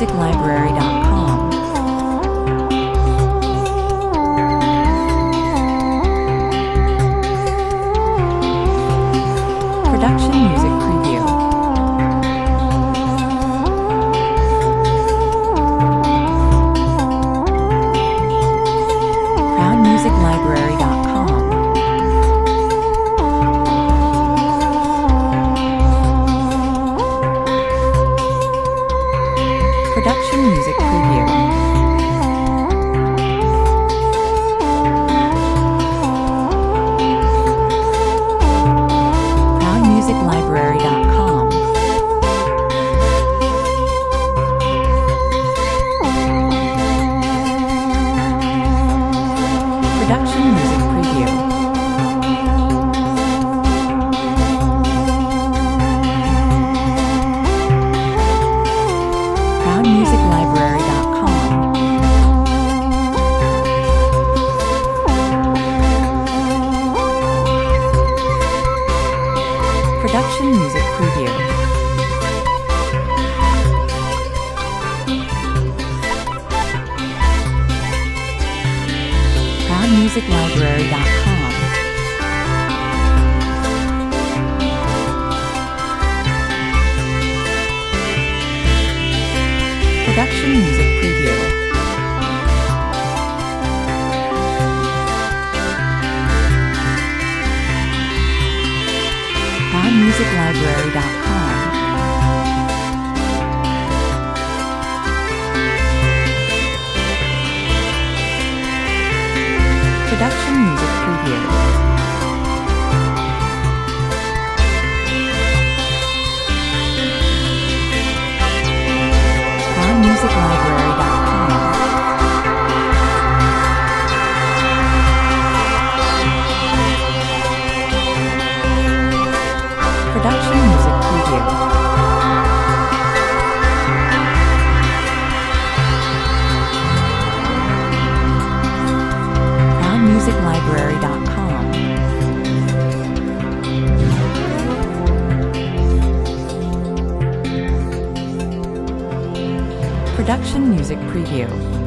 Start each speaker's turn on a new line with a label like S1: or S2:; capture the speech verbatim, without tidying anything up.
S1: music library dot com. Production music preview. crown music library dot com. Production music preview. crown music library dot com. Production music preview. crown music library dot com. Production music preview. crown music library dot com. Production music preview. crown music library dot com. Production music preview. crown music library dot com. Production music preview. crown music library dot com. Production music preview.